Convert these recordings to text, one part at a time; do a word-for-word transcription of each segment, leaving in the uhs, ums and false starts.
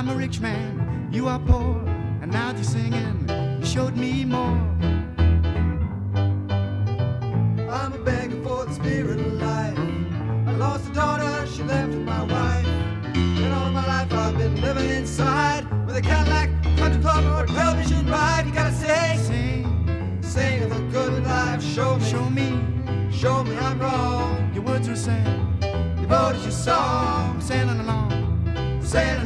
I'm a rich man, you are poor, and now you're singing, you showed me more. I'm a beggar for the spirit of life. I lost a daughter, she left with my wife. And all my life I've been living inside with a Cadillac, country club, or a television ride. You gotta sing, Sing, sing of the good life. Show me, show me, show me I'm wrong. your words were sad, Your boat is your song, sailing along, sailing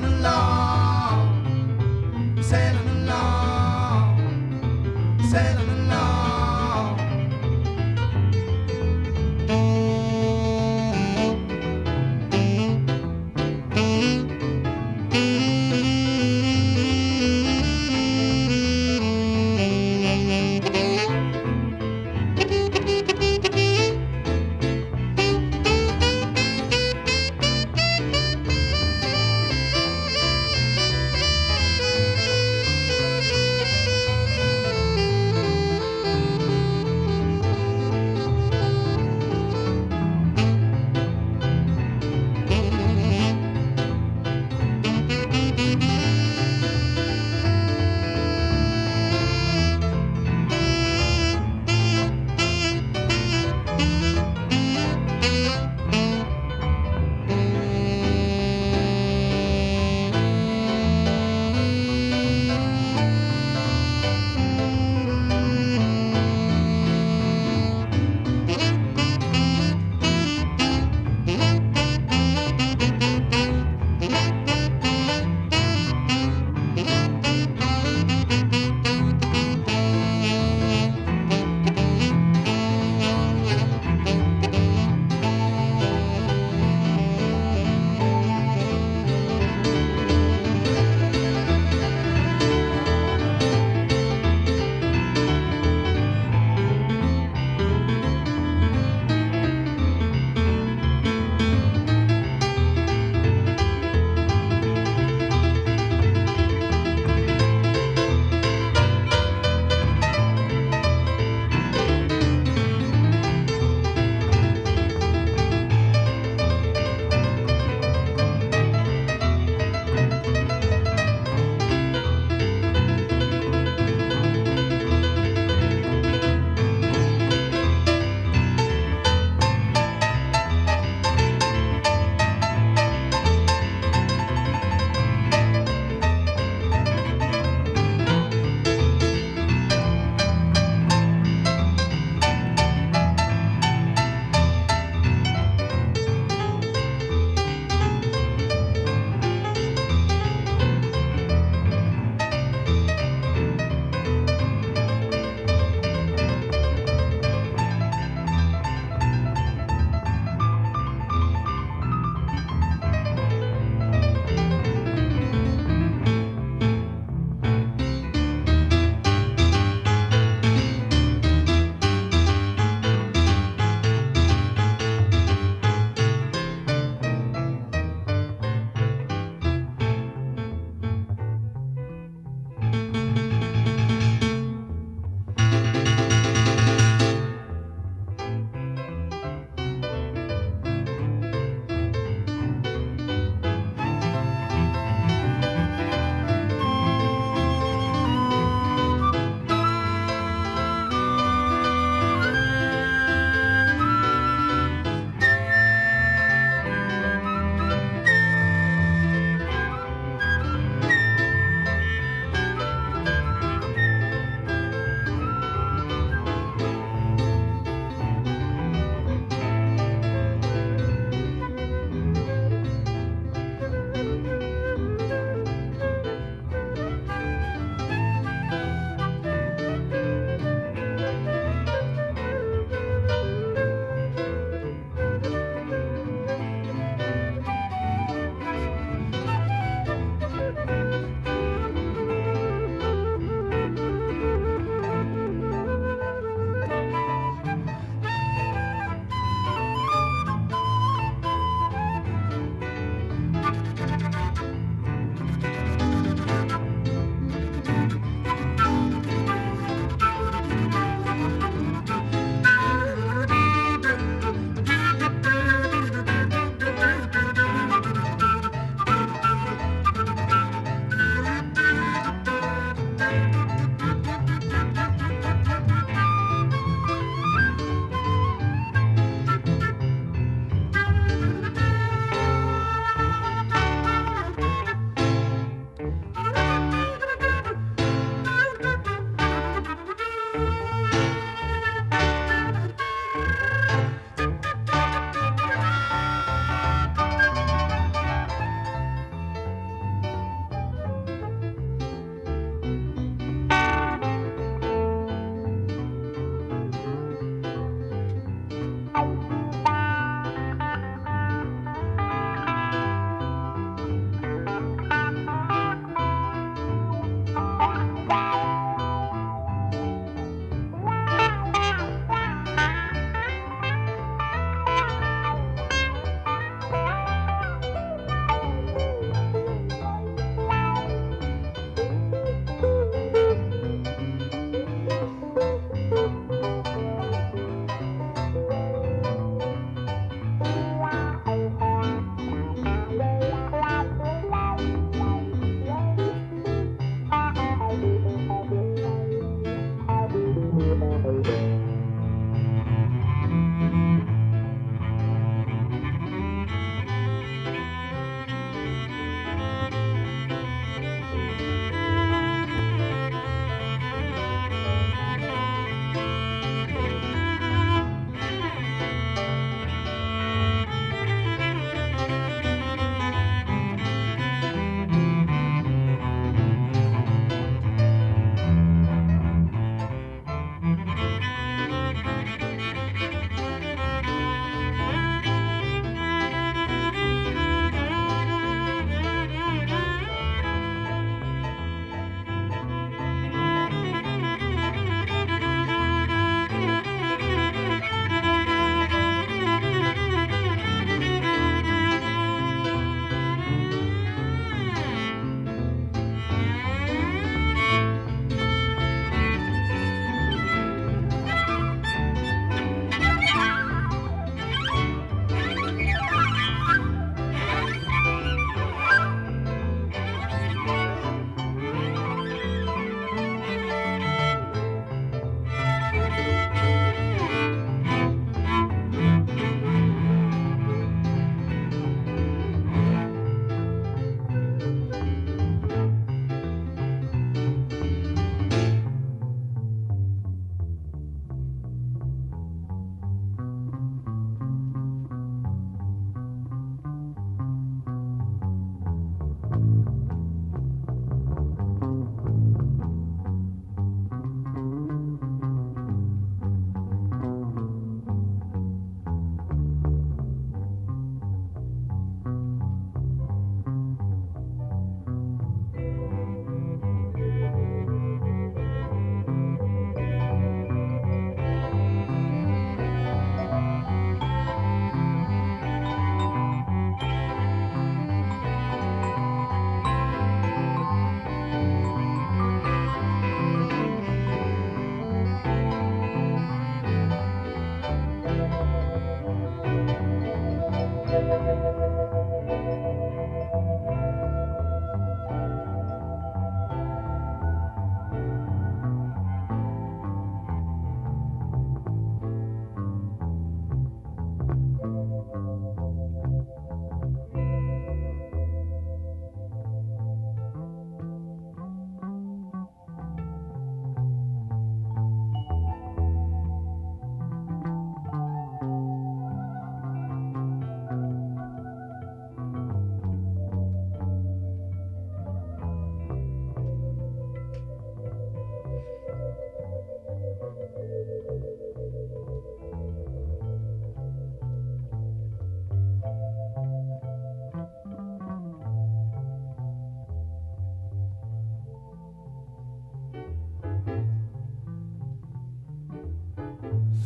along, sailing along, sailing along.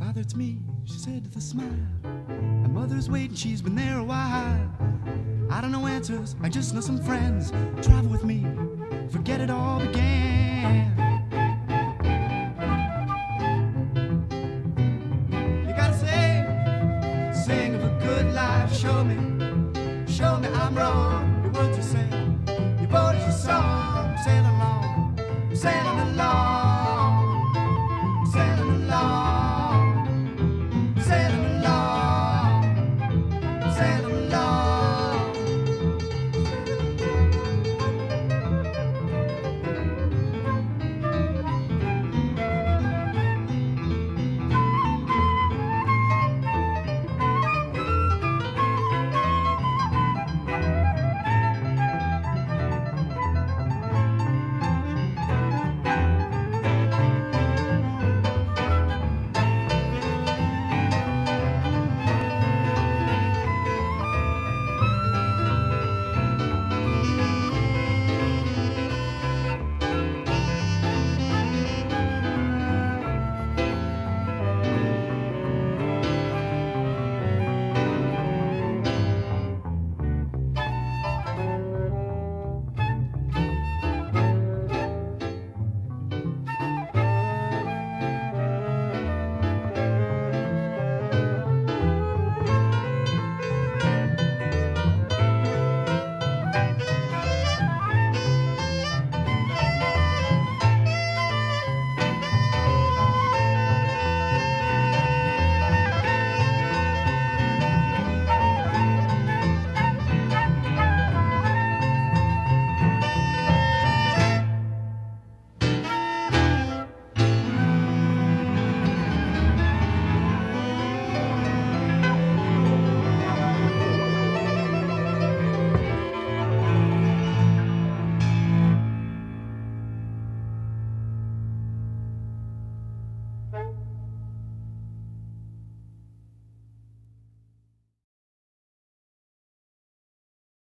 Father, it's me, she said with a smile. My mother's waiting, she's been there a while. I don't know answers, I just know some friends. Travel with me, forget it all began. You gotta sing, sing of a good life. Show me, show me I'm wrong. Your words you say, your boat is your song. Sail along, sailing along.